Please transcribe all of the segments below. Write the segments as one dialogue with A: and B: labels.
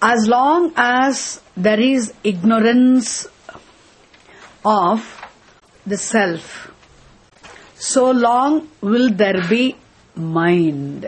A: as long as there is ignorance of the self, so long will there be mind.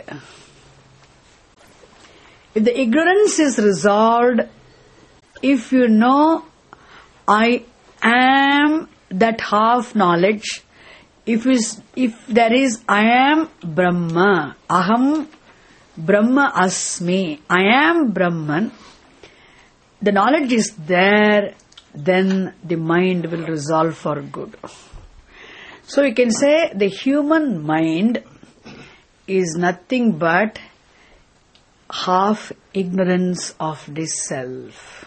A: If the ignorance is resolved, if you know I am that half knowledge, if there is I am Brahma, Aham Brahma Asmi, I am Brahman, the knowledge is there, then the mind will resolve for good. So you can say the human mind is nothing but half ignorance of the self.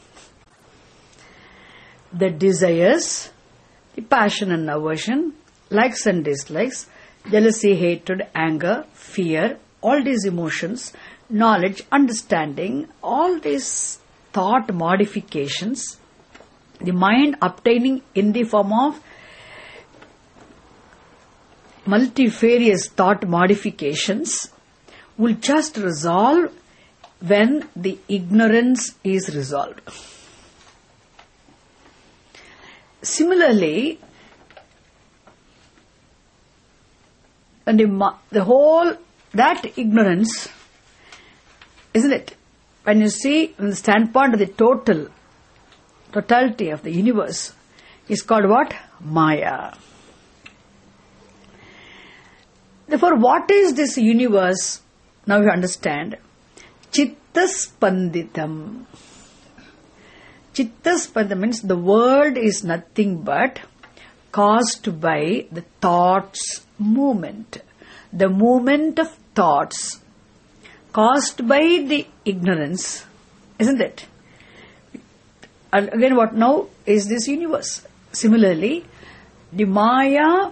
A: The desires, the passion and aversion, likes and dislikes, jealousy, hatred, anger, fear, all these emotions, knowledge, understanding, all these thought modifications, the mind obtaining in the form of multifarious thought modifications will just resolve when the ignorance is resolved. Similarly, and the whole, that ignorance, isn't it? When you see from the standpoint of the totality of the universe, is called what? Maya. Therefore, what is this universe? Now you understand. Chittaspanditam. Chittaspanditam means the world is nothing but caused by the thoughts movement. The movement of thoughts caused by the ignorance, isn't it? And again, what now is this universe? Similarly, the Maya,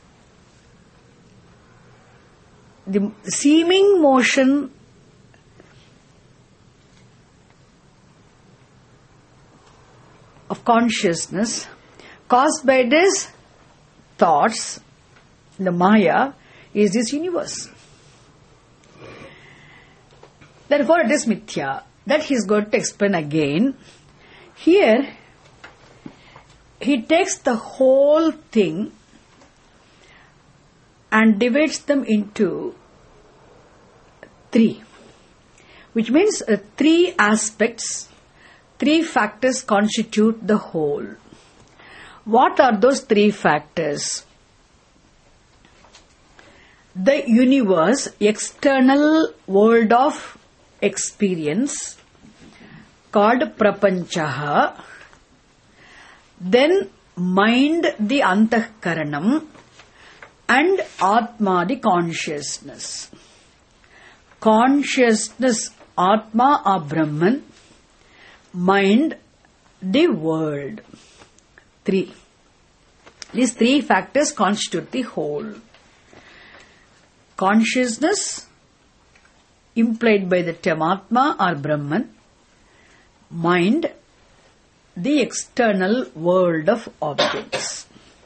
A: the seeming motion of consciousness caused by these thoughts, the Maya, is this universe. Therefore, it is mithya. That he is going to explain again. Here, he takes the whole thing and divides them into three, which means three aspects, three factors constitute the whole. What are those three factors? The universe, external world of experience, called prapanchaha, then mind, the antahkaranam, and atma, the consciousness. Consciousness, atma or Brahman, mind, the world. Three. These three factors constitute the whole. Consciousness, implied by the term Atma or Brahman, mind, the external world of objects.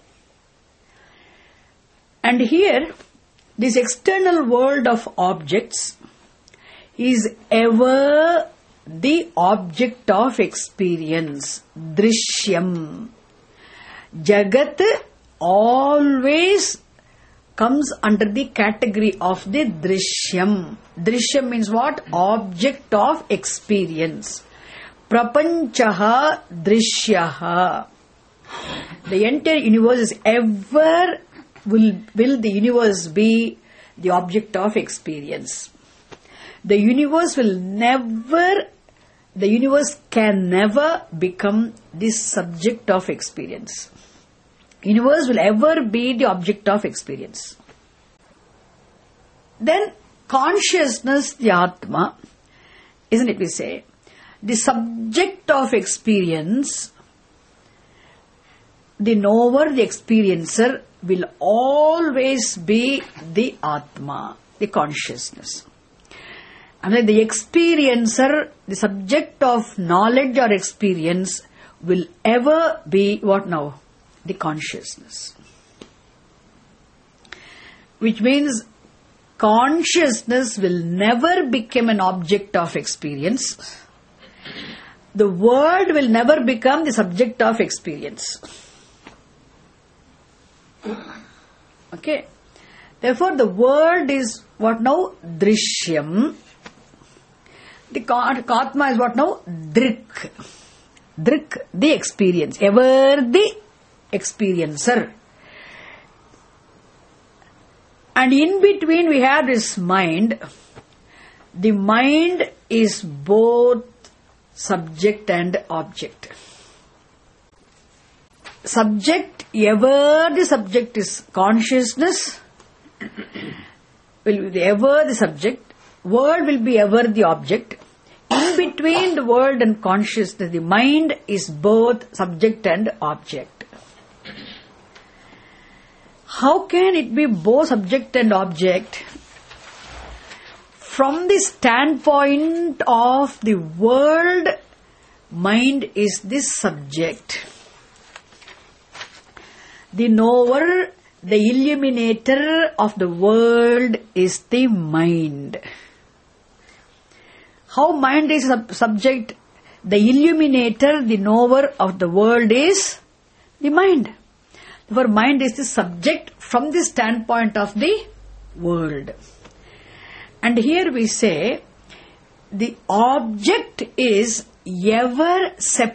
A: And here, this external world of objects is ever the object of experience, drishyam. Jagat always comes under the category of the drishyam. Drishyam means what? Object of experience. Prapanchaha drishyaha. The entire universe is ever will the universe be the object of experience. The universe can never become the subject of experience. Universe will ever be the object of experience. Then consciousness, the Atma, isn't it we say? The subject of experience, the knower, the experiencer, will always be the Atma, the consciousness. And the experiencer, the subject of knowledge or experience, will ever be what now? The consciousness. Which means consciousness will never become an object of experience. the world will never become the subject of experience. Okay. Therefore, the world is what now? Drishyam. The Atma is what now? Drik. Drik, the experience. Ever the experiencer. And in between we have this mind. The mind is both subject and object. Subject, ever the subject is consciousness, will be ever the subject, world will be ever the object. In between the world and consciousness, the mind is both subject and object. How can it be both subject and object? From the standpoint of the world, mind is the subject. The knower, the illuminator of the world is the mind. How mind is a subject? The illuminator, the knower of the world is the mind. Therefore, mind is the subject from the standpoint of the world. And here we say, the object is ever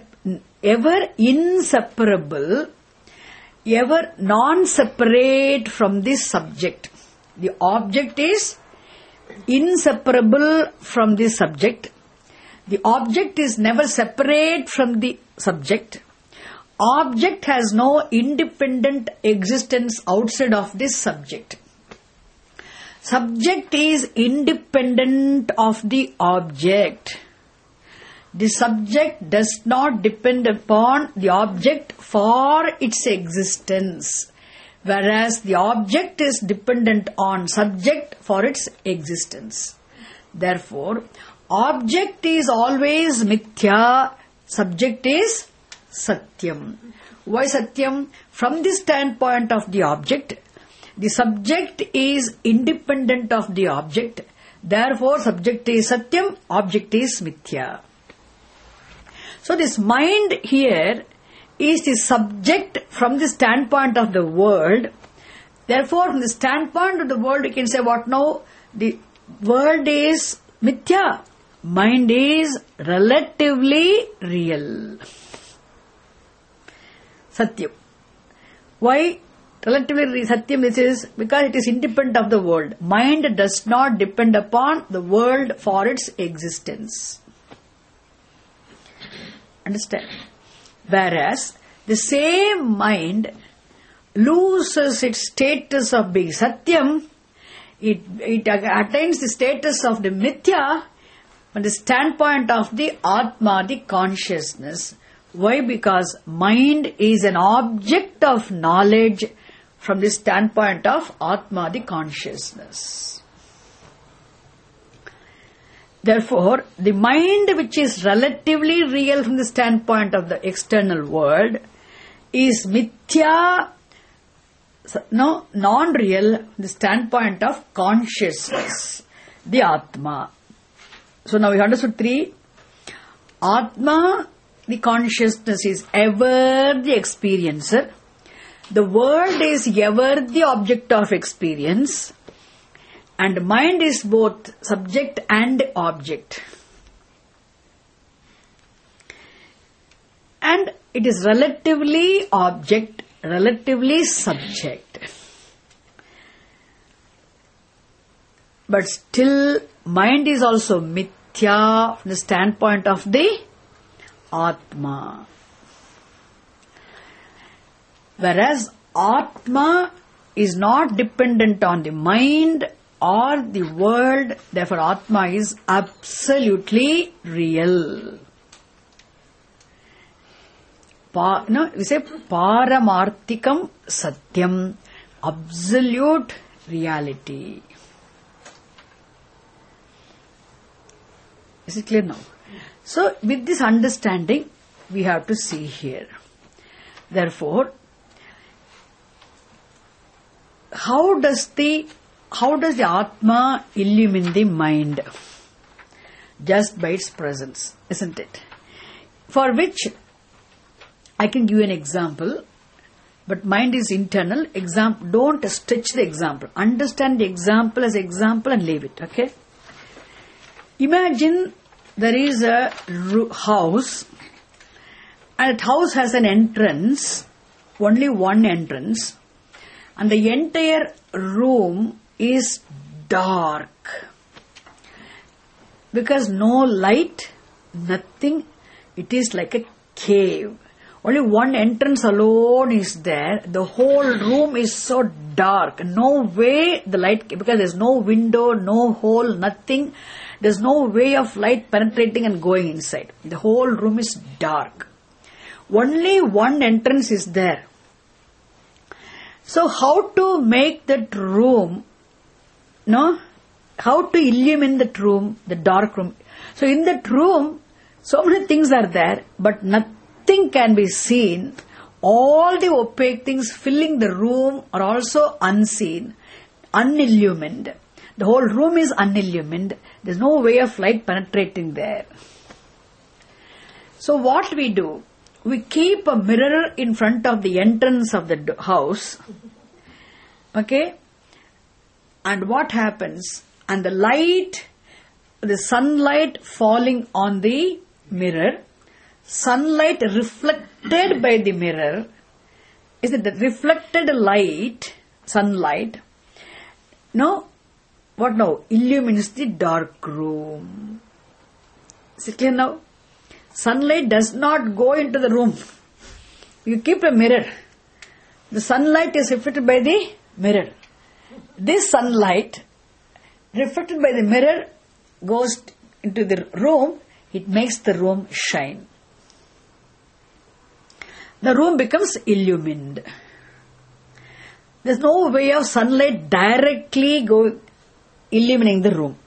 A: inseparable, ever non-separate from the subject. The object is inseparable from the subject. The object is never separate from the subject. Object has no independent existence outside of this subject. Subject is independent of the object. The subject does not depend upon the object for its existence, whereas the object is dependent on subject for its existence. Therefore, object is always mithya, subject is satyam. Why satyam? From the standpoint of the object, the subject is independent of the object. Therefore, subject is satyam, object is mithya. So, this mind here is the subject from the standpoint of the world. Therefore, from the standpoint of the world, you can say what now? The world is mithya. Mind is relatively real. Satyam. Why relatively satyam this is? Because it is independent of the world. Mind does not depend upon the world for its existence. Understand? Whereas the same mind loses its status of being satyam, it attains the status of the mithya from the standpoint of the Atma, the consciousness. Why? Because mind is an object of knowledge from the standpoint of Atma, the consciousness. Therefore, the mind which is relatively real from the standpoint of the external world is mithya, non-real from the standpoint of consciousness, the Atma. So now we understood three. Atma, the consciousness, is ever the experiencer. The world is ever the object of experience. And mind is both subject and object. And it is relatively object, relatively subject. But still, mind is also mithya from the standpoint of the Atma. Whereas Atma is not dependent on the mind or the world, therefore Atma is absolutely real. We say Paramarthikam Satyam, absolute reality. Is it clear now? So, with this understanding, we have to see here. Therefore, how does the Atma illumine the mind? Just by its presence, isn't it? for which I can give you an example, but mind is internal. Don't stretch the example. Understand the example as example and leave it, okay? Imagine there is a house, and that house has an entrance, only one entrance, and the entire room is dark. Because no light, nothing, it is like a cave. Only one entrance alone is there. The whole room is so dark. No way the light, because there's no window, no hole, nothing. There's no way of light penetrating and going inside. The whole room is dark. Only one entrance is there. So how to make that room, how to illumine that room, the dark room. So in that room, so many things are there, but nothing can be seen. All the opaque things filling the room are also unseen, unillumined. The whole room is unillumined. There's no way of light penetrating there. So what we do? We keep a mirror in front of the entrance of the house. Okay? And what happens? And the light, the sunlight falling on the mirror, sunlight reflected by the mirror, is it the reflected light, sunlight, what now? Illumines the dark room. Is it clear now? Sunlight does not go into the room. You keep a mirror. The sunlight is reflected by the mirror. This sunlight reflected by the mirror goes into the room. It makes the room shine. The room becomes illumined. There's no way of sunlight directly illuminating the room.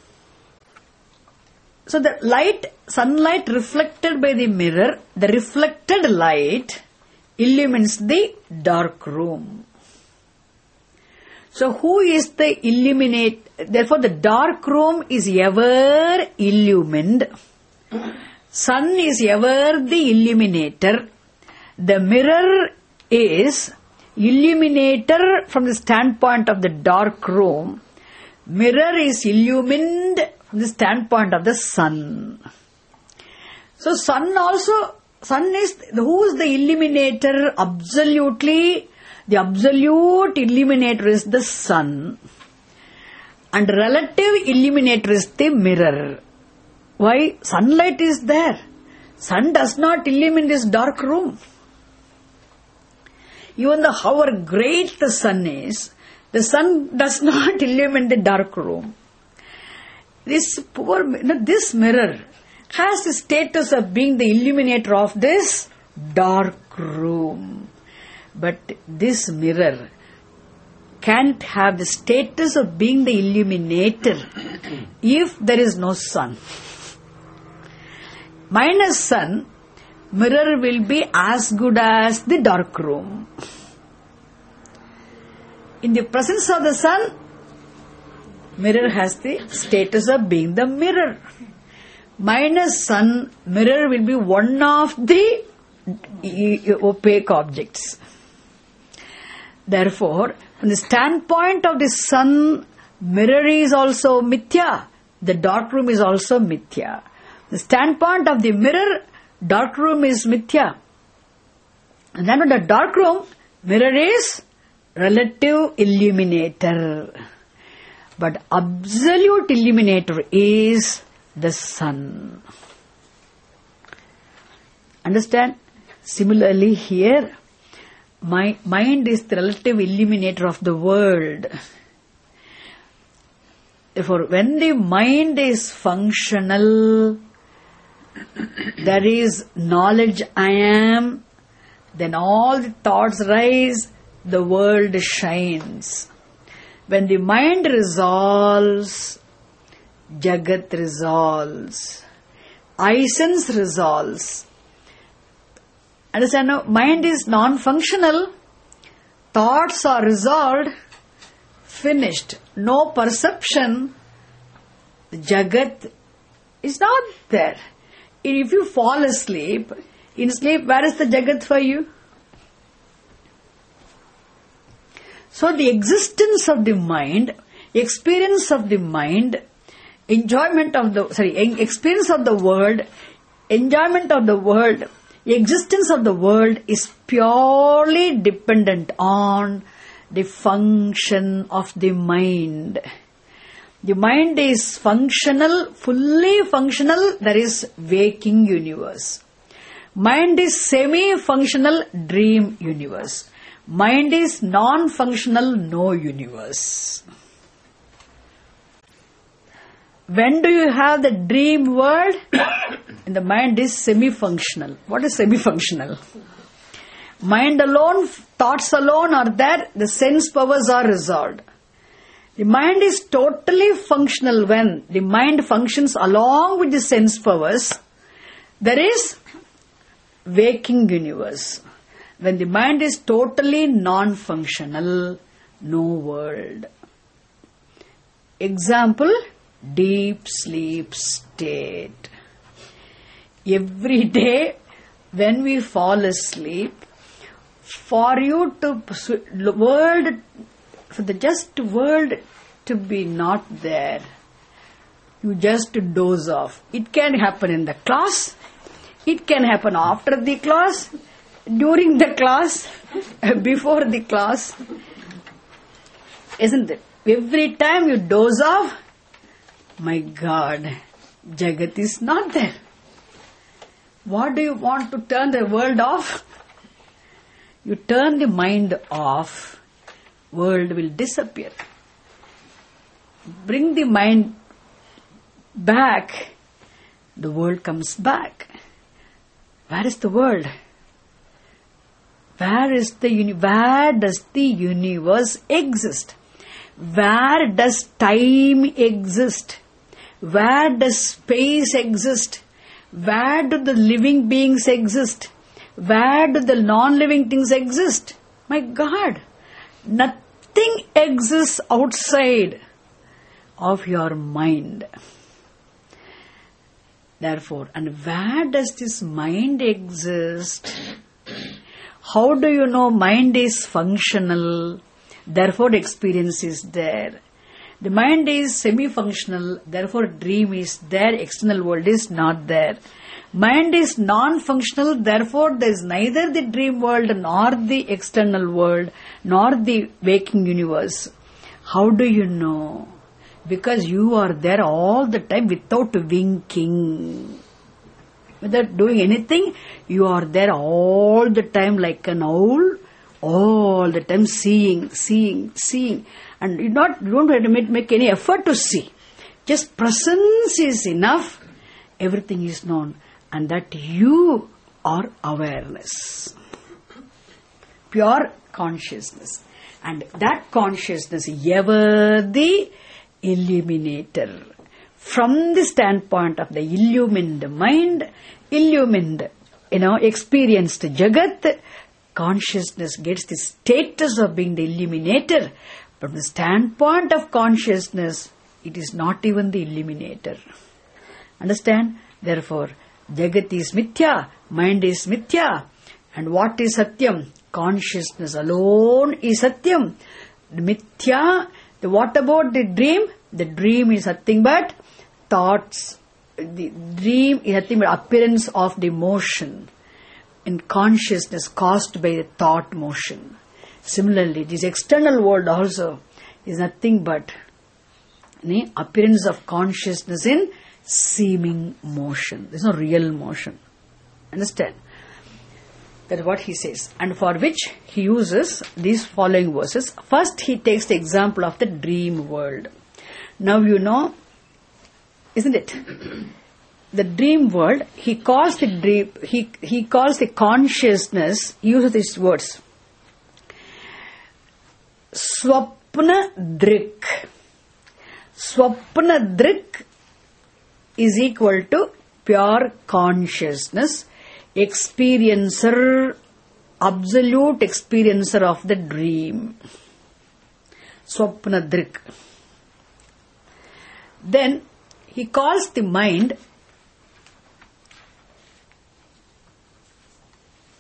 A: So the sunlight reflected by the mirror, the reflected light illumines the dark room. So who is the illuminate? Therefore the dark room is ever illumined. Sun is ever the illuminator. The mirror is illuminator from the standpoint of the dark room. Mirror is illumined from the standpoint of the sun. So sun is, who is the illuminator? Absolutely, the absolute illuminator is the sun. And relative illuminator is the mirror. Why? Sunlight is there. Sun does not illumine this dark room. Even though however great the sun is, the sun does not illumine the dark room. This mirror has the status of being the illuminator of this dark room. But this mirror can't have the status of being the illuminator if there is no sun. Minus sun, mirror will be as good as the dark room. In the presence of the sun, mirror has the status of being the mirror. Minus sun, mirror will be one of the opaque objects. Therefore, from the standpoint of the sun, mirror is also mithya. The dark room is also mithya. The standpoint of the mirror, dark room is mithya. And then in the dark room, mirror is relative illuminator. But absolute illuminator is the sun. Understand? Similarly here, my mind is the relative illuminator of the world. Therefore, when the mind is functional, there is knowledge I am, then all the thoughts rise, the world shines. When the mind resolves, Jagat resolves. I sense resolves. Understand now? Mind is non-functional. Thoughts are resolved. Finished. No perception. Jagat is not there. if you fall asleep, in sleep, where is the Jagat for you? So the existence of the mind, experience of the mind, experience of the world, enjoyment of the world, existence of the world is purely dependent on the function of the mind. The mind is functional, fully functional, that is waking universe. Mind is semi-functional, dream universe. Mind is non-functional, no universe. When do you have the dream world? And the mind is semi-functional. What is semi-functional? Mind alone, thoughts alone are there, the sense powers are resolved. The mind is totally functional when the mind functions along with the sense powers. There is waking universe. When the mind is totally non-functional, no world. Example, deep sleep state. Every day when we fall asleep, for you to world to be not there, you just doze off. It can happen in the class, it can happen after the class, during the class, before the class. Isn't it? Every time you doze off, my God, Jagat is not there. What do you want to turn the world off? You turn the mind off, world will disappear. Bring the mind back, the world comes back. Where is the world? Where does the universe exist? Where does time exist? Where does space exist? Where do the living beings exist? Where do the non-living things exist? My God, nothing exists outside of your mind. Therefore, and where does this mind exist? How do you know mind is functional? Therefore, experience is there. The mind is semi-functional, therefore dream is there, external world is not there. Mind is non-functional, therefore there is neither the dream world nor the external world nor the waking universe. How do you know? Because you are there all the time without winking. Without doing anything, you are there all the time like an owl, all the time seeing. And you don't have to make any effort to see. Just presence is enough. Everything is known. And that you are awareness. Pure consciousness. And that consciousness ever the illuminator. From the standpoint of the illumined mind, illumined, experienced Jagat, consciousness gets the status of being the illuminator. But from the standpoint of consciousness, it is not even the illuminator. Understand? Therefore, Jagat is mithya, mind is mithya. And what is satyam? Consciousness alone is satyam. The mithya, what about the dream? The dream is nothing but thoughts. The dream is nothing but appearance of the motion in consciousness caused by the thought motion. Similarly, this external world also is nothing but the appearance of consciousness in seeming motion. There is no real motion. Understand? That is what he says. And for which he uses these following verses. First, he takes the example of the dream world. Now you know, isn't it? The dream world, he calls the dream, he calls the consciousness, he uses these words. Swapna drik. Swapna drik is equal to pure consciousness, experiencer, absolute experiencer of the dream. Swapna drik. Then he calls the mind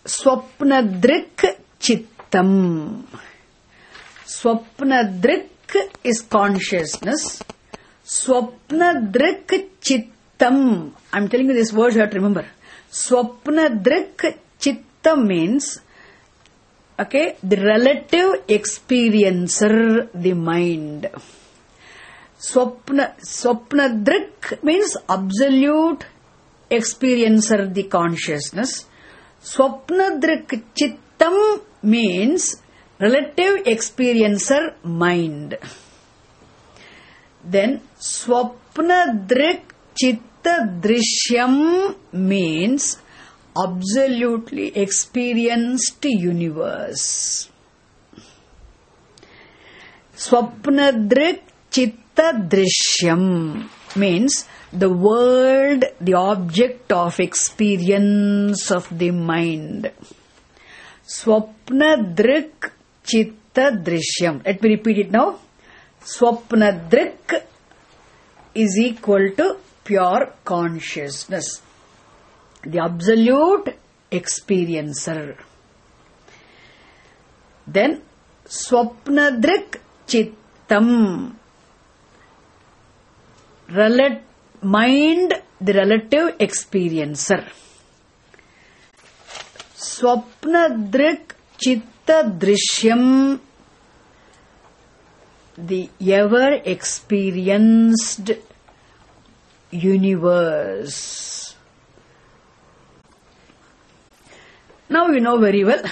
A: Swapnadrik Chittam. Swapnadrik is consciousness. Swapnadrik Chittam. I'm telling you these words you have to remember. Swapnadrik Chittam means, okay, the relative experiencer, the mind. Swapnadrik means absolute experiencer, the consciousness. Swapnadrik Chittam means relative experiencer, mind. Then Swapnadrik Chitta Drishyam means absolutely experienced universe. Swapnadrik Chitta Drishyam means the world, the object of experience of the mind. Swapnadrik Chitta Drishyam. Let me repeat it now. Swapnadrik is equal to pure consciousness, the absolute experiencer. Then Swapnadrik Chittam, mind, the relative experiencer. Swapnadrik Chitta Drishyam, the ever experienced universe. Now you know very well,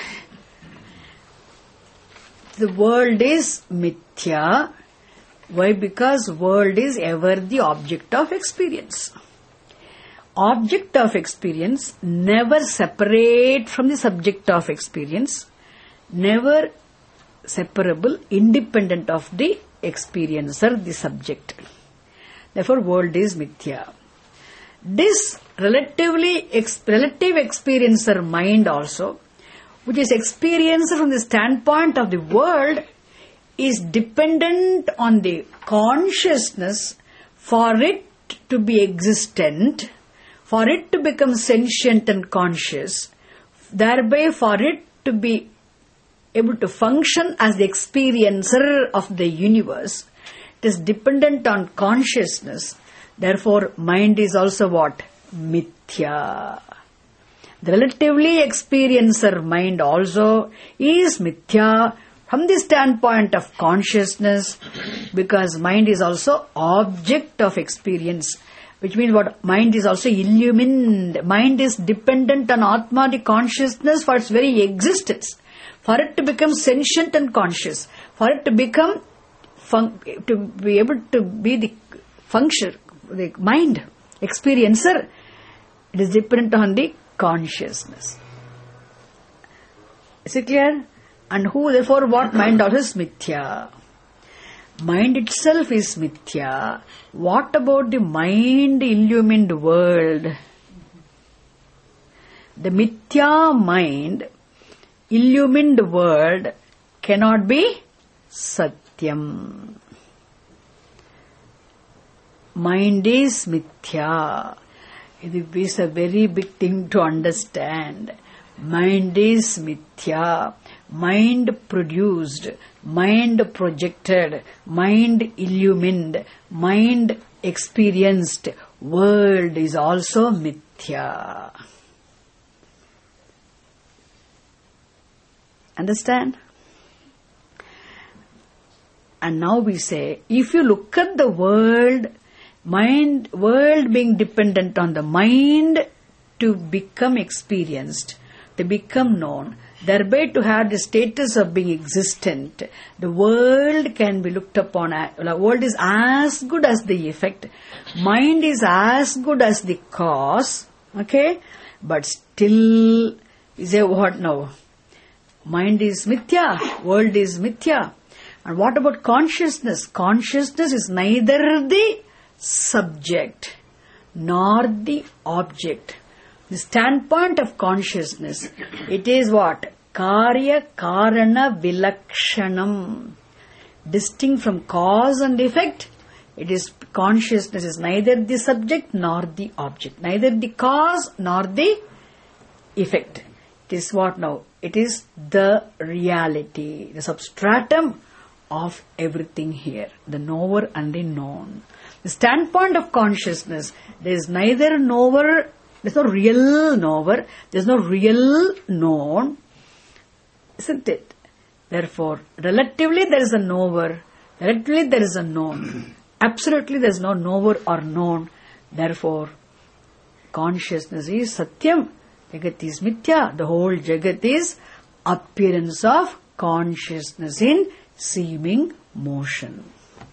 A: the world is mithya. Why? Because world is ever the object of experience. Object of experience never separate from the subject of experience, never separable, independent of the experiencer, the subject. Therefore, world is mithya. This relative experiencer mind also, which is experiencer from the standpoint of the world, is dependent on the consciousness for it to be existent, for it to become sentient and conscious, thereby for it to be able to function as the experiencer of the universe. It is dependent on consciousness. Therefore, mind is also what? Mithya. The relatively experiencer mind also is mithya from the standpoint of consciousness, because mind is also object of experience, which means what? Mind is also illumined. Mind is dependent on Atma, the consciousness, for its very existence. For it to become sentient and conscious, for it to become, to be able to be the function, the mind, experiencer, it is dependent on the consciousness. Is it clear? And who, therefore, what? Mind also is mithya. Mind itself is mithya. What about the mind illumined world? The mithya mind, illumined world, cannot be satyam. Mind is mithya. It is a very big thing to understand. Mind is mithya. Mind produced, mind projected, mind illumined, mind experienced world is also mithya. Understand? And now we say, if you look at the world being dependent on the mind to become experienced, to become known, thereby to have the status of being existent, the world can be looked upon as, the world is as good as the effect, mind is as good as the cause, okay? But still, you say what now? Mind is mithya, world is mithya. And what about consciousness? Consciousness is neither the subject nor the object. The standpoint of consciousness, it is what? Karya Karana Vilakshanam. Distinct from cause and effect, it is consciousness is neither the subject nor the object, neither the cause nor the effect. It is what now? It is the reality, the substratum of everything here, the knower and the known. The standpoint of consciousness, there is neither knower, there is no real knower, there is no real known, isn't it? Therefore, relatively there is a knower, relatively there is a known. Absolutely there is no knower or known. Therefore, consciousness is Satyam, Jagat is Mithya. The whole Jagat is appearance of consciousness in seeming motion.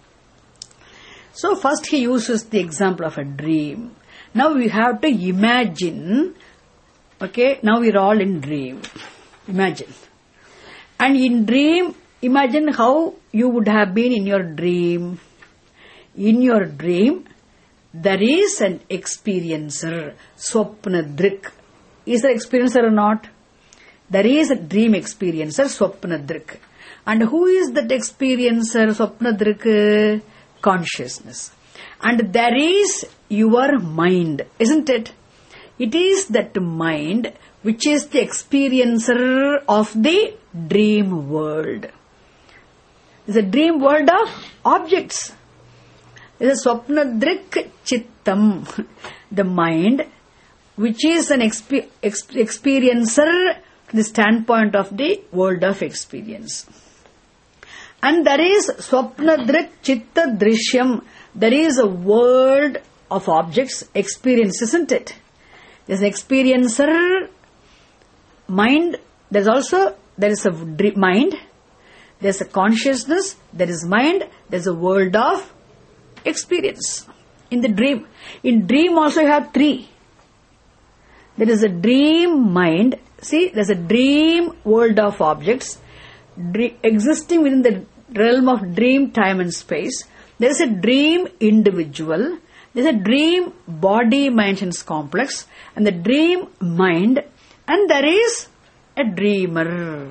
A: So first he uses the example of a dream. Now we have to imagine, okay, now we are all in dream. Imagine. And in dream, imagine how you would have been in your dream. In your dream, there is an experiencer, Swapnadrik. Is there experiencer or not? There is a dream experiencer, Swapnadrik. And who is that experiencer, Swapnadrik? Consciousness. And there is your mind, isn't it? It is that mind which is the experiencer of the dream world. It's a dream world of objects. It's a Swapnadrik Chittam, the mind which is an experiencer from the standpoint of the world of experience. And there is Swapnadrik Chitta Drishyam. There is a world of objects, experience, isn't it? There's an experiencer, mind. There is a mind. There's a consciousness. There is mind. There's a world of experience. In the dream. In dream also you have three. There is a dream mind. See, there's a dream world of objects existing within the realm of dream, time and space. There is a dream individual. There is a dream body, mind and complex. And the dream mind. And there is a dreamer.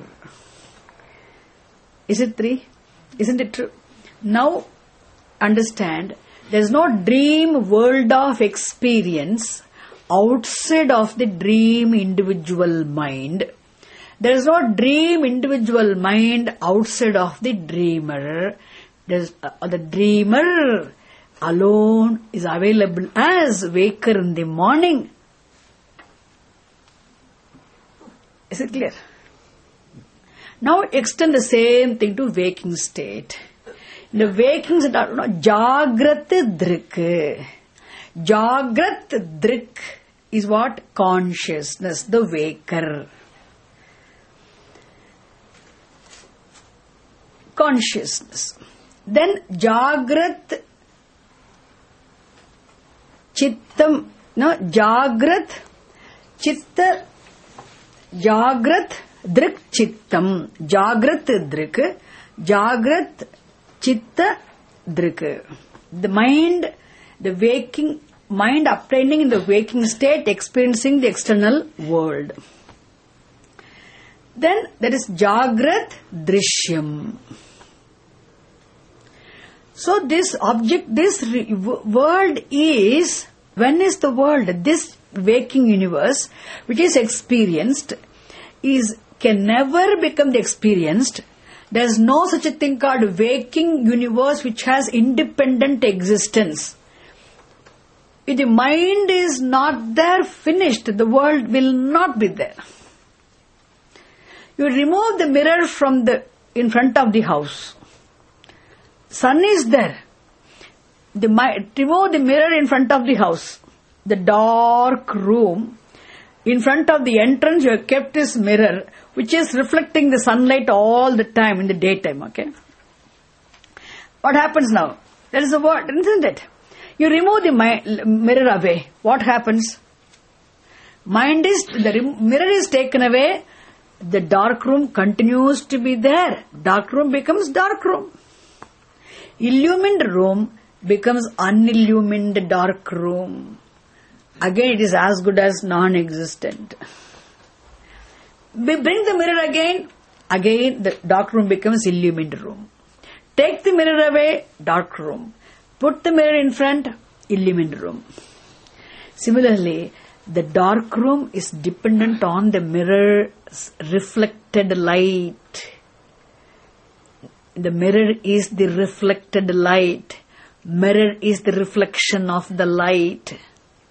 A: Is it three? Isn't it true? Now understand, there is no dream world of experience outside of the dream individual mind. There is no dream individual mind outside of the dreamer. The dreamer alone is available as waker in the morning. Is it clear? Now extend the same thing to waking state. In the waking state, Jagrat Drik. Jagrat Drik is what? Consciousness, the waker. Consciousness. Then Jagrat Chittam, Jagrat Chitta, Jagrat Drik Chittam, Jagrat Drik, Jagrat Chitta Drik. The mind, the waking mind obtaining in the waking state, experiencing the external world. Then there is Jagrat Drishyam. So this object, this world is, when is the world? This waking universe, which is experienced, can never become the experienced. There is no such a thing called waking universe which has independent existence. If the mind is not there, finished, the world will not be there. You remove the mirror from in front of the house. Sun is there. Remove the mirror in front of the house. The dark room. In front of the entrance you have kept this mirror which is reflecting the sunlight all the time in the daytime. Okay. What happens now? There is a word, isn't it? You remove the mirror away. What happens? The mirror is taken away. The dark room continues to be there. Dark room becomes dark room. Illumined room becomes unillumined dark room. Again it is as good as non-existent. We bring the mirror again the dark room becomes illumined room. Take the mirror away, dark room. Put the mirror in front, illumined room. Similarly, The dark room is dependent on the mirror's reflected light. The mirror is the reflected light. Mirror is the reflection of the light.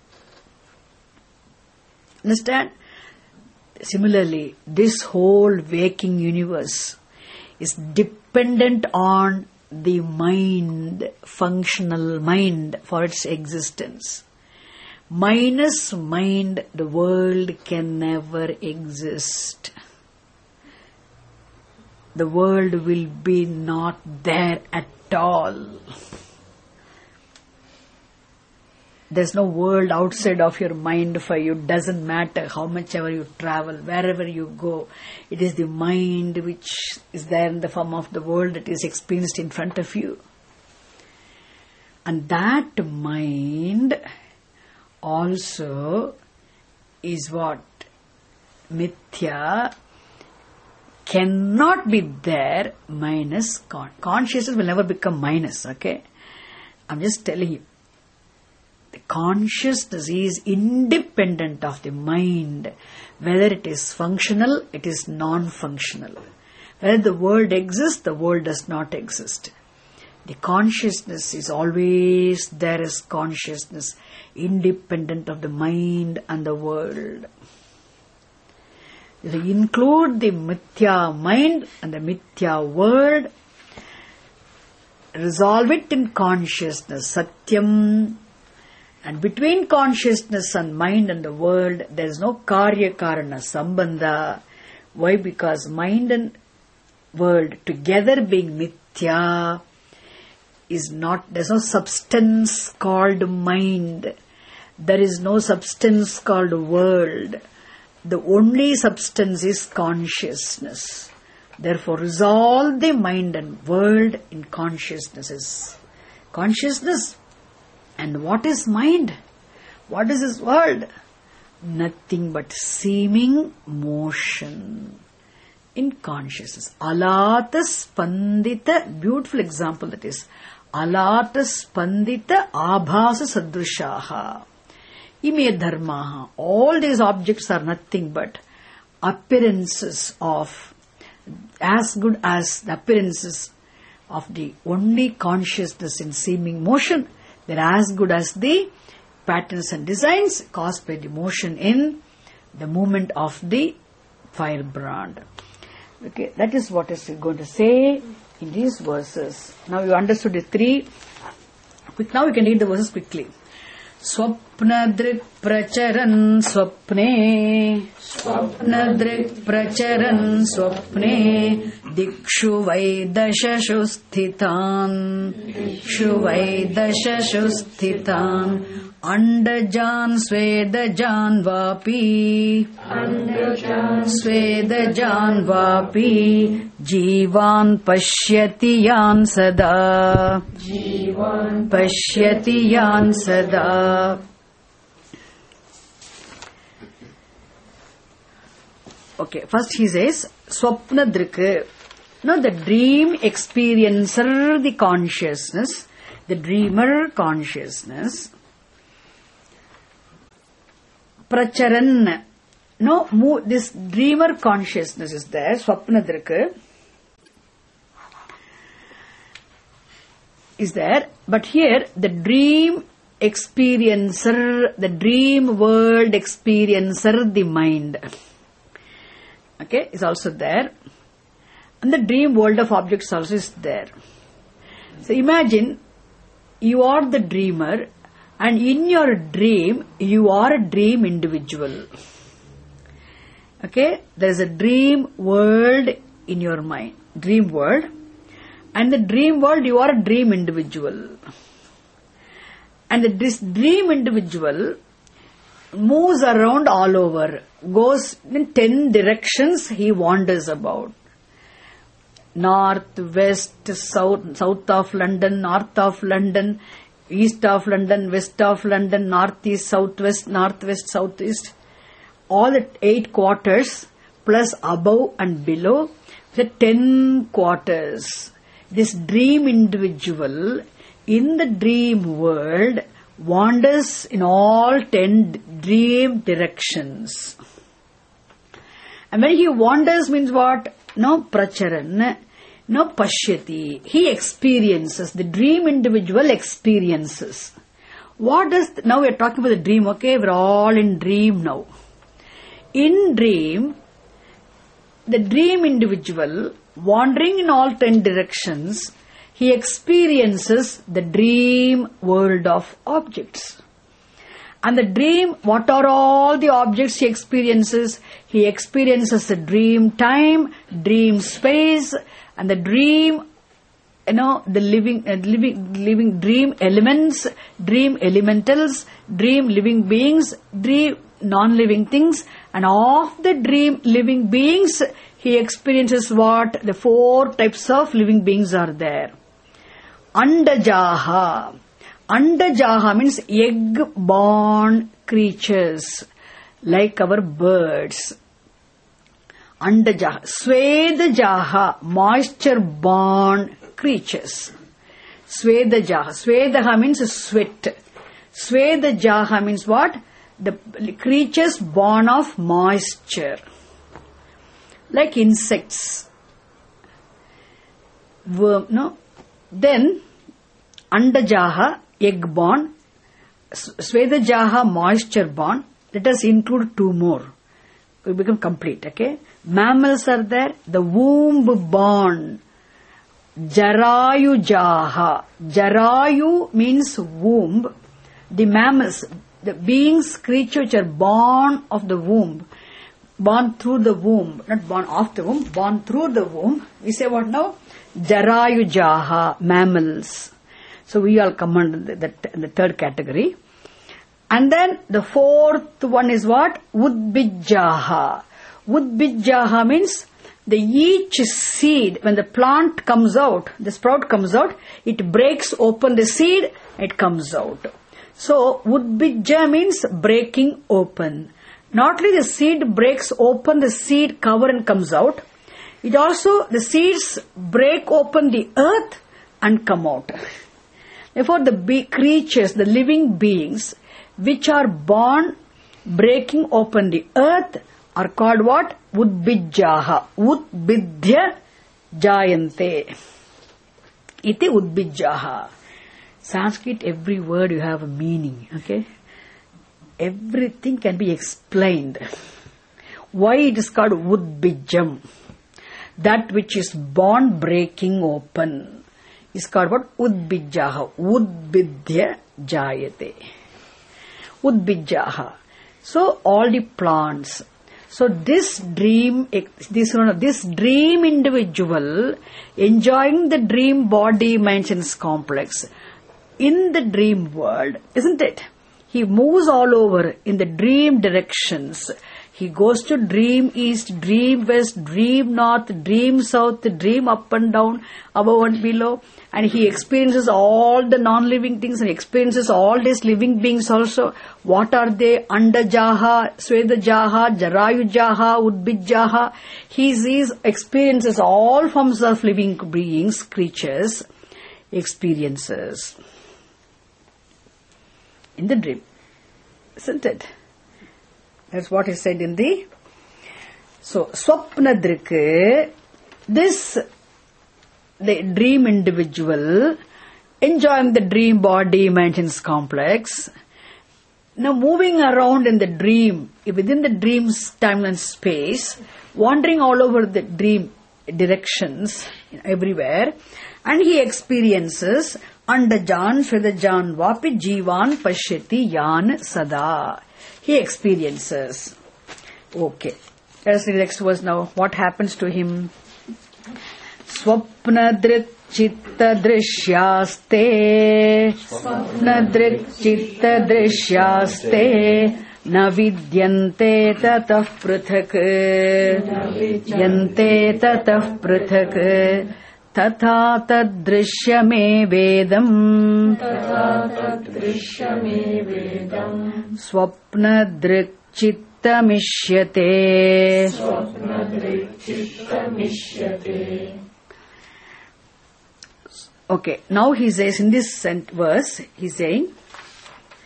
A: Understand? Similarly, this whole waking universe is dependent on the mind, functional mind, for its existence. Minus mind, the world can never exist. The world will be not there at all. There's no world outside of your mind for you. Doesn't matter how much ever you travel, wherever you go. It is the mind which is there in the form of the world that is experienced in front of you. And that mind also is what? Mithya. Cannot be there minus consciousness will never become minus, okay? I'm just telling you. The consciousness is independent of the mind. Whether it is functional, it is non-functional. Whether the world exists, the world does not exist. The consciousness is always there as consciousness, independent of the mind and the world. If you include the mithya mind and the mithya world, resolve it in consciousness, satyam. And between consciousness and mind and the world, there is no karya karana sambandha. Why? Because mind and world together being mithya is not, there is no substance called mind. There is no substance called world. The only substance is consciousness. Therefore, resolve the mind and world in consciousness. Consciousness. And what is mind? What is this world? Nothing but seeming motion in consciousness. Alata spandita, beautiful example that is. Alata spandita abhasa sadrishaha. Ime dharmaha. All these objects are nothing but appearances of, as good as the appearances of the only consciousness in seeming motion. They're as good as the patterns and designs caused by the motion in the movement of the firebrand. Okay, that is what is going to say in these verses. Now you understood the three. Now we can read the verses quickly. Swapnadrik pracharan swapne, Swapnadrik pracharan swapne, Dikshu vaidashashu sthitan, Dikshu vaidashashu sthitan, Andajan svedajan vapi, Andajan svedajan vapi, Jivan pashyati yan sada, Jivan pashyati yan sada. Okay, first he says, Swapnadrik, the dream experiencer, the consciousness, the dreamer consciousness. Pracharan, this dreamer consciousness is there, Swapnadrik is there, but here the dream experiencer, the dream world experiencer, the mind. Okay, is also there. And the dream world of objects also is there. So imagine you are the dreamer and in your dream you are a dream individual. Okay, there is a dream world in your mind, dream world, and the dream world you are a dream individual. And this dream individual moves around all over, goes in 10 directions he wanders about. North, west, south, south of London, north of London, east of London, west of London, northeast, southwest, northwest, southeast. All the 8 quarters plus above and below, the 10 quarters. This dream individual in the dream world wanders in all 10 dream directions. And when he wanders means what? No pracharan, no pashyati. He experiences, the dream individual experiences. What does, now we are talking about the dream, okay? We're all in dream now. In dream, the dream individual, wandering in all 10 directions, he experiences the dream world of objects. And the dream, what are all the objects he experiences? He experiences the dream time, dream space, and the dream, the living dream elements, dream elementals, dream living beings, dream non-living things, and of the dream living beings, he experiences what? The 4 types of living beings are there. Andajaha. Andajaha means egg-born creatures, like our birds. Andajaha. Svedajaha, moisture-born creatures. Svedajaha. Svedaha means sweat. Svedajaha means what? The creatures born of moisture. Like insects. Worm, no? Then, Andajaha, egg-born. Svedajaha, moisture-born. Let us include 2 more. We become complete, okay? Mammals are there. The womb-born. Jarayujaha. Jarayu means womb. The mammals, the beings, creatures which are born of the womb. Born through the womb. Not born of the womb. Born through the womb. We say what now? Jarayujaha, mammals. So we all come under the 3rd category. And then the 4th one is what? Udbijjaha. Udbijjaha means each seed, when the plant comes out, the sprout comes out, it breaks open the seed, it comes out. So Udbijja means breaking open. Not only the seed breaks open the seed cover and comes out, it also, the seeds break open the earth and come out. Therefore, the creatures, the living beings, which are born breaking open the earth, are called what? Udbijjaha. Udbidhya jayante. Iti udbijjaha. Sanskrit, every word you have a meaning, okay? Everything can be explained. Why it is called Udbijjam? That which is born breaking open is called what? Udbijjaha. Udbidhya jayate. Udbijjaha. So all the plants. So this dream individual enjoying the dream body mind sense complex in the dream world, isn't it? He moves all over in the dream directions. He goes to dream east, dream west, dream north, dream south, dream up and down, above and below. And he experiences all the non-living things and experiences all these living beings also. What are they? Andajaha, Svedajaha, Jarayujaha, Udbijjaha. He experiences all forms of living beings, creatures, experiences in the dream. Isn't it? That's what is said in the... So, Swapnadrik, the dream individual, enjoying the dream body, maintenance complex, now moving around in the dream, within the dream's time and space, wandering all over the dream directions, everywhere, and he experiences Andajan, Svedajan, Vapi, Jivan, Pashyati, Yan, Sada. He experiences. Okay. Let us read the next verse now. What happens to him? Swapnadrit chitta drishyaste. Swapnadrit chitta drishyaste. Na vidyante tatah prithak. Yante tatah prithak. Tatha tadrishyame vedam. Swapnadrik chittamishyate. Okay, now he says in this verse, he's saying,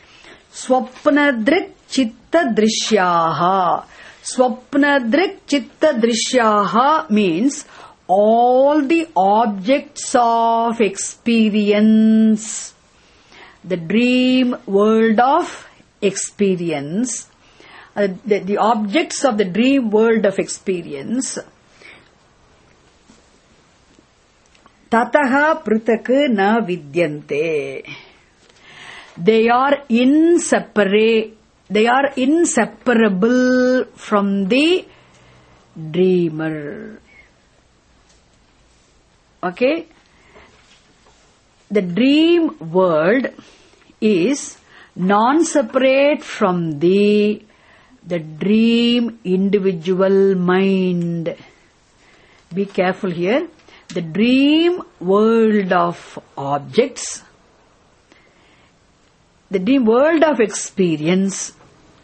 A: Swapnadrik chitta drishyaha. Swapnadrik chitta drishyaha means all the objects of experience, the dream world of experience, the objects of the dream world of experience. Tataha prutak na vidyante. They are inseparable from the dreamer. Okay? The dream world is non-separate from the dream individual mind. Be careful here. The dream world of objects, the dream world of experience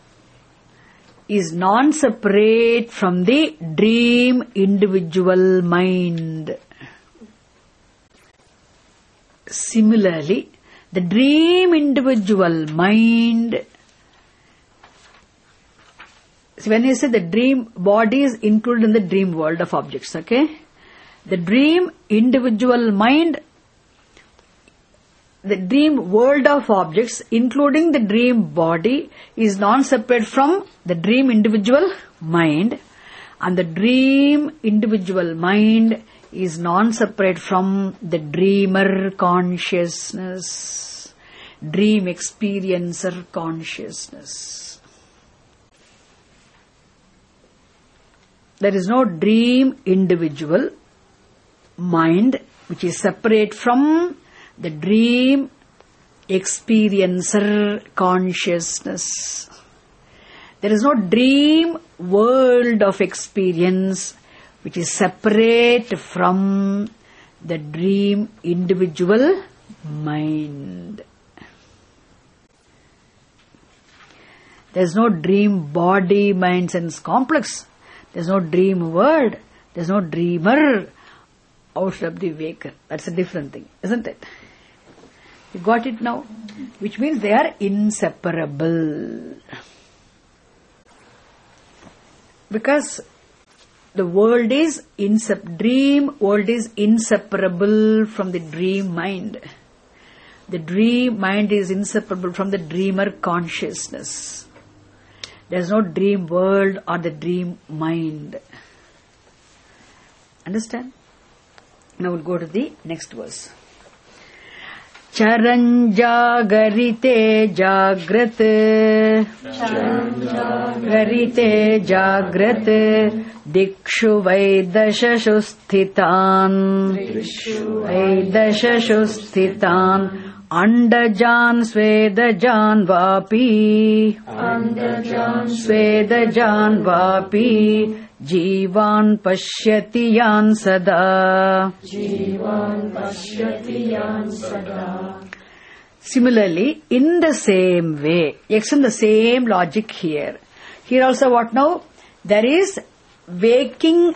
A: is non-separate from the dream individual mind. Similarly, the dream individual mind, see, when you say the dream body is included in the dream world of objects, okay? The dream individual mind, the dream world of objects, including the dream body, is non-separate from the dream individual mind, and the dream individual mind is non-separate from the dreamer consciousness, dream experiencer consciousness. There is no dream individual mind which is separate from the dream experiencer consciousness. There is no dream world of experience which is separate from the dream individual mind. There is no dream body, mind, sense complex. There is no dream world. There is no dreamer out of the waker. That's a different thing, isn't it? You got it now? Which means they are inseparable. Because the world is dream world is inseparable from the dream mind. The dream mind is inseparable from the dreamer consciousness. There is no dream world or the dream mind. Understand? Now we'll go to the next verse. Charanjagarite jagrat. Charanjagarite jagrat. Dikshu vaidashashu sthitan. Vaidashashu sthitan. Andajan svedajan vapi. Andajan svedajan vapi. Jivan pashyati yan sada. Jivan pashyati yan sada. Similarly, in the same way, in the same logic here. Here also what now? There is waking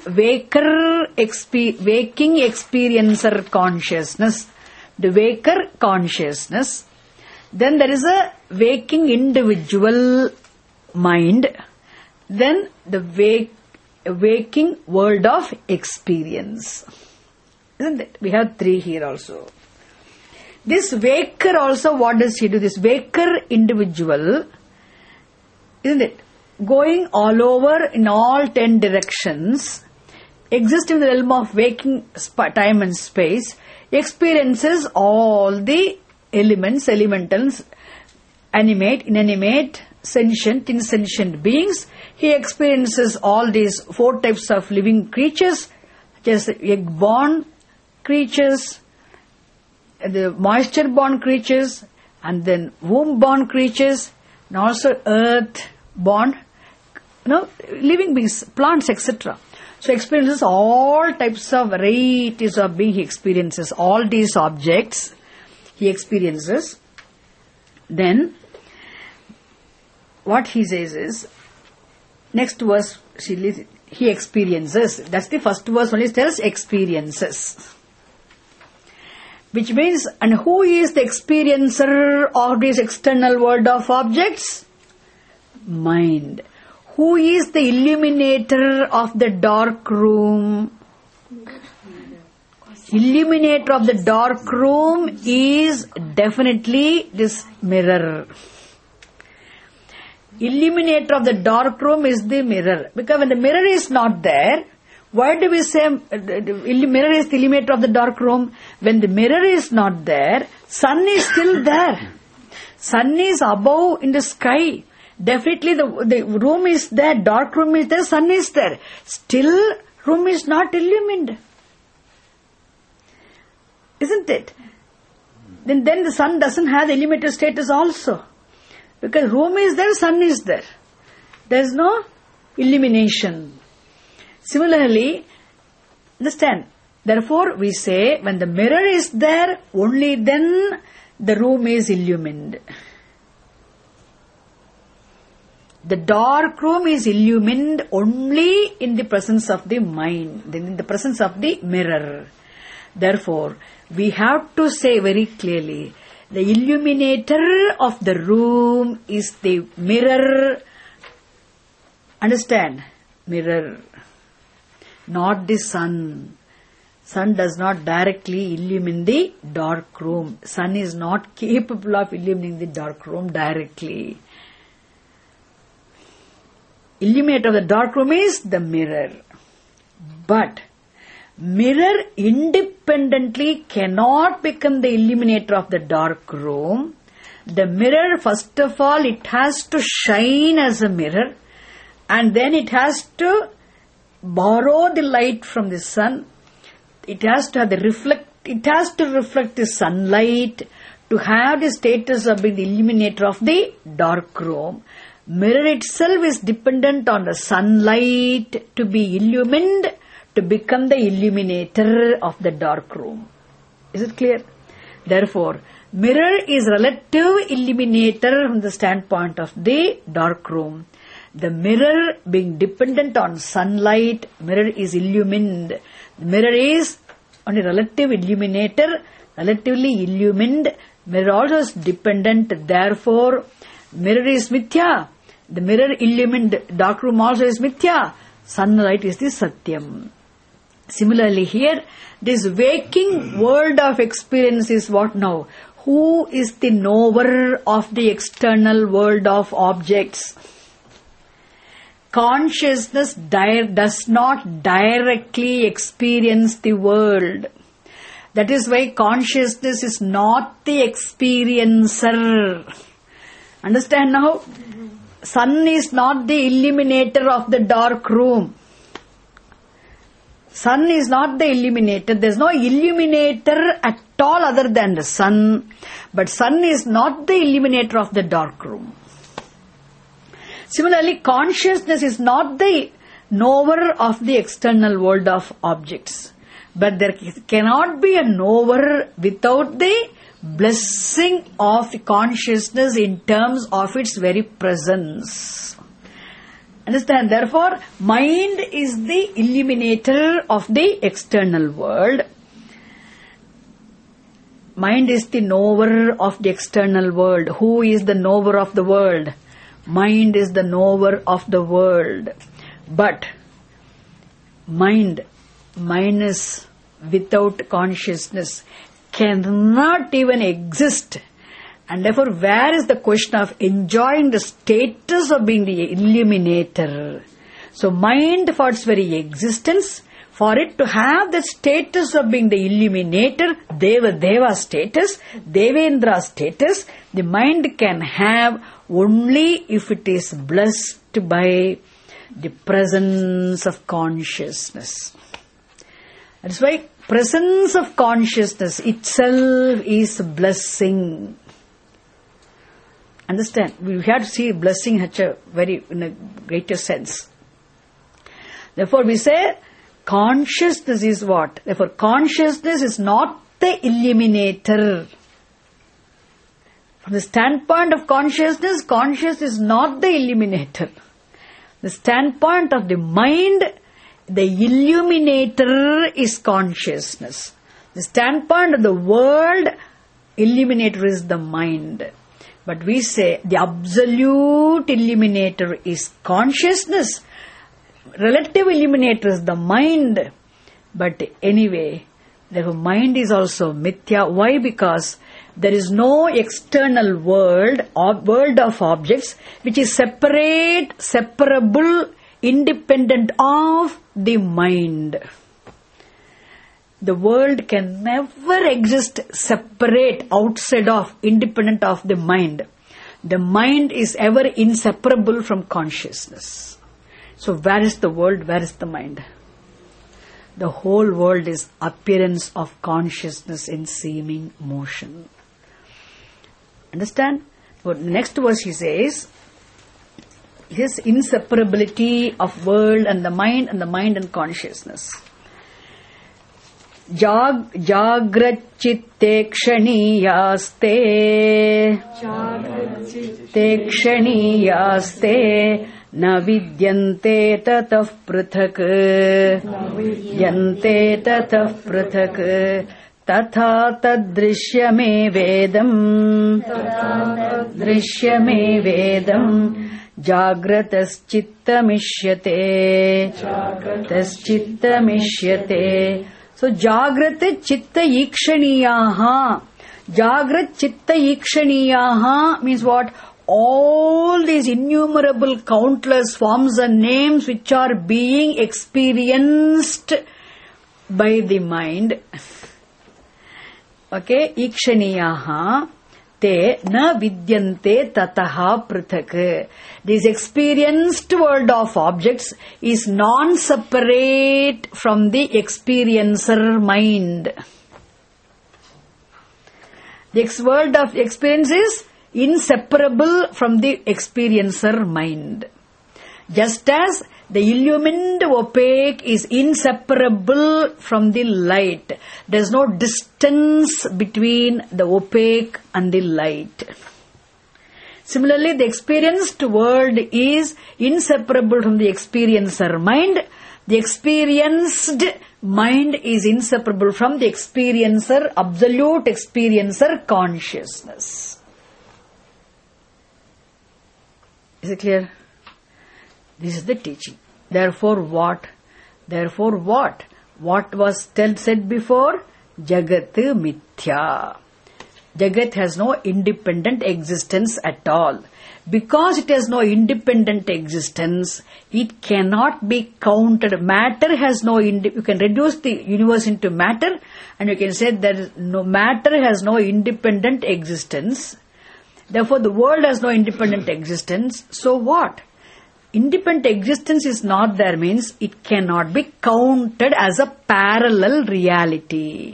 A: experiencer consciousness. The waker consciousness. Then there is a waking individual mind. Then the waking world of experience. Isn't it? We have three here also. This waker also, what does he do? This waker individual, isn't it? Going all over in all 10 directions, existing in the realm of waking time and space, experiences all the elements, elementals, animate, inanimate, sentient, insentient beings. He experiences all these 4 types of living creatures, just egg-born creatures, the moisture-born creatures, and then womb-born creatures, and also earth-born, living beings, plants, etc. So experiences all types of varieties of being. He experiences all these objects. He experiences. Then, what he says is, next verse, he experiences. That's the first verse only tells experiences. Which means, and who is the experiencer of this external world of objects? Mind. Who is the illuminator of the dark room? Illuminator of the dark room is definitely this mirror. Illuminator of the dark room is the mirror. Because when the mirror is not there, why do we say mirror is the illuminator of the dark room? When the mirror is not there, sun is still there. Sun is above in the sky. Definitely the room is there, dark room is there, sun is there. Still, room is not illumined. Isn't it? Then the sun doesn't have the illuminated status also. Because room is there, sun is there. There is no illumination. Similarly, understand, therefore we say when the mirror is there, only then the room is illumined. The dark room is illumined only in the presence of the mind, in the presence of the mirror. Therefore, we have to say very clearly, the illuminator of the room is the mirror. Understand? Mirror. Not the sun. Sun does not directly illumine the dark room. Sun is not capable of illumining the dark room directly. Illuminator of the dark room is the mirror. But mirror independently cannot become the illuminator of the dark room. The mirror, first of all, it has to shine as a mirror, and then it has to borrow the light from the sun. It has to have it has to reflect the sunlight to have the status of being the illuminator of the dark room. Mirror itself is dependent on the sunlight to be illumined, to become the illuminator of the dark room. Is it clear? Therefore, mirror is relative illuminator from the standpoint of the dark room. The mirror being dependent on sunlight, mirror is illumined. The mirror is only relative illuminator, relatively illumined. Mirror also is dependent, therefore, mirror is mithya. The mirror illumined dark room also is mithya. Sunlight is the satyam. Similarly here, this waking world of experience is what now? Who is the knower of the external world of objects? Consciousness does not directly experience the world. That is why consciousness is not the experiencer. Understand now? Sun is not the illuminator of the dark room. Sun is not the illuminator. There is no illuminator at all other than the sun. But sun is not the illuminator of the dark room. Similarly, consciousness is not the knower of the external world of objects. But there cannot be a knower without the blessing of consciousness in terms of its very presence. Understand? Therefore, mind is the illuminator of the external world. Mind is the knower of the external world. Who is the knower of the world? Mind is the knower of the world. But mind minus without consciousness cannot even exist. And therefore, where is the question of enjoying the status of being the illuminator? So, mind for its very existence, for it to have the status of being the illuminator, Deva status, Devendra status, the mind can have only if it is blessed by the presence of consciousness. That's why presence of consciousness itself is a blessing. Understand? We have to see blessing in a greater sense. Therefore, we say consciousness is what? Therefore, consciousness is not the illuminator. From the standpoint of consciousness, consciousness is not the illuminator. The standpoint of the mind, the illuminator is consciousness. The standpoint of the world, illuminator is the mind. But we say the absolute illuminator is consciousness. Relative illuminator is the mind. But anyway, the mind is also mithya. Why? Because there is no external world of objects which is separable, independent of the mind. The world can never exist separate, outside of, independent of the mind. The mind is ever inseparable from consciousness. So where is the world? Where is the mind? The whole world is appearance of consciousness in seeming motion. Understand? But next verse he says, his inseparability of world and the mind and consciousness. Jagrat chitte kshaniyaste na vidyante tatah prathak tatha tadrishyame vedam jagratas chittamishyate. So, Jagrata Chitta Ikshaniyaha. Jagrat Chitta Ikshaniyaha means what? All these innumerable, countless forms and names which are being experienced by the mind. Okay? Ikshaniyaha. Te na vidyante tataha prathak. This experienced world of objects is non-separate from the experiencer mind. The world of experience is inseparable from the experiencer mind. Just as the illumined opaque is inseparable from the light. There is no distance between the opaque and the light. Similarly, the experienced world is inseparable from the experiencer mind. The experienced mind is inseparable from the experiencer, absolute experiencer consciousness. Is it clear? This is the teaching. Therefore what? What was said before? Jagat mithya. Jagat has no independent existence at all. Because it has no independent existence, it cannot be counted. Matter has no you can reduce the universe into matter, and you can say that matter has no independent existence. Therefore, the world has no independent existence. So what? Independent existence is not there means it cannot be counted as a parallel reality.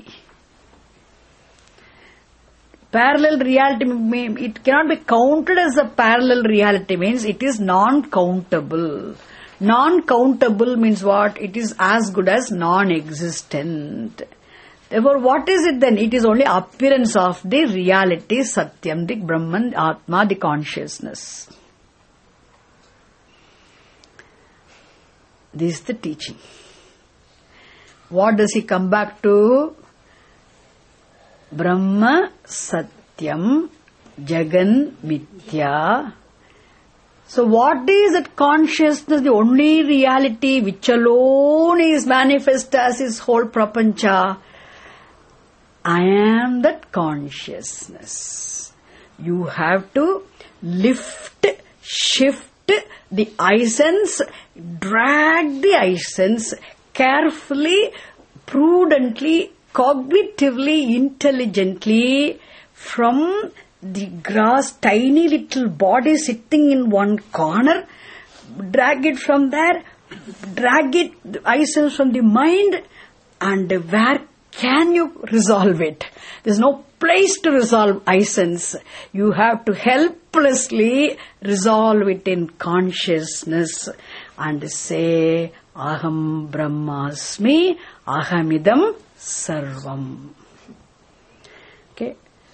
A: Parallel reality, it cannot be counted as a parallel reality means it is non-countable. Non-countable means what? It is as good as non-existent. Therefore, what is it then? It is only appearance of the reality, Satyam, the Brahman, Atma, the consciousness. This is the teaching. What does he come back to? Brahma Satyam Jagan Mithya. So what is that consciousness? The only reality which alone is manifest as his whole prapancha. I am that consciousness. You have to lift, shift the essence, drag the essence carefully, prudently, cognitively, intelligently from the grass, tiny little body sitting in one corner, drag it from there, drag it, the essence from the mind, and where can you resolve it? There is no place to resolve essence. You have to helplessly resolve it in consciousness and say, Aham Brahmasmi, Ahamidam Sarvam. Okay.